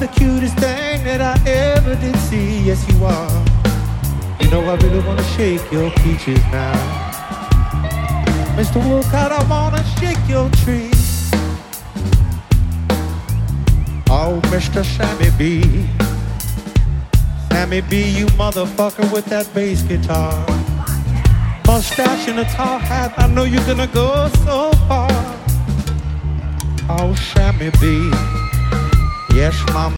the cutest thing that I ever did see. Yes, you are. You know I really wanna shake your peaches now. Mr. Wolcott, I wanna shake your tree. Oh, Mr. Sammy B. Sammy B, you motherfucker with that bass guitar. Mustache and a tall hat, I know you're gonna go so far. Oh, Sammy B. Yes, mama.